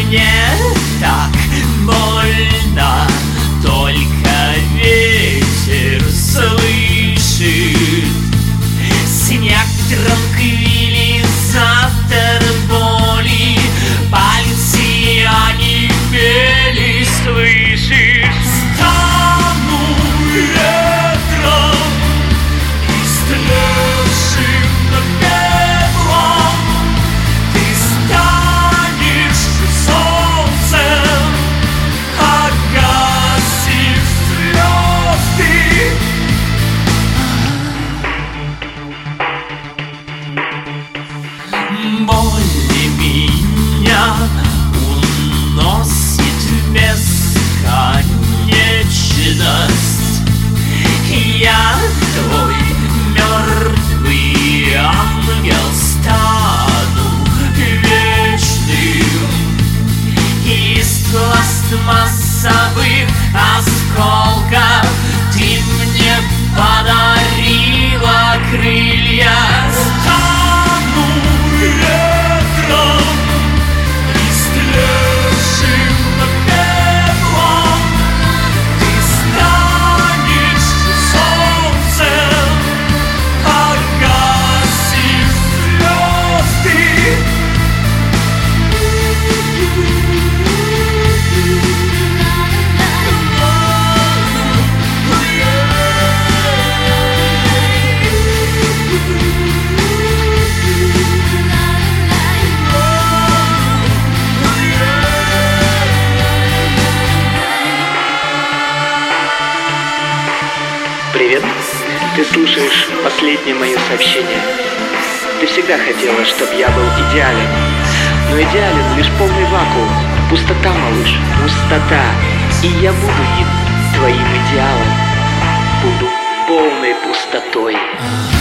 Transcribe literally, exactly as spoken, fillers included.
Мне так больно, только ветер слышит. Снег транквилизатор боли, пальцы онемели, слышишь? Стану ветром, истлевшим пеплом. Ты станешь солнцем, погасив звезды. Боль меня уносит в бесконечность. Я твой мертвый ангел, стану вечным. Из пластмассовых осколков ты мне подарила крылья. Стану ветром, истлевшим пеплом. Ты станешь солнцем, погасив звезды. Привет, ты слушаешь последнее мое сообщение. Ты всегда хотела, чтобы я был идеален. Но идеален лишь полный вакуум. Пустота, малыш, пустота. И я буду им, твоим идеалом. Буду полной пустотой.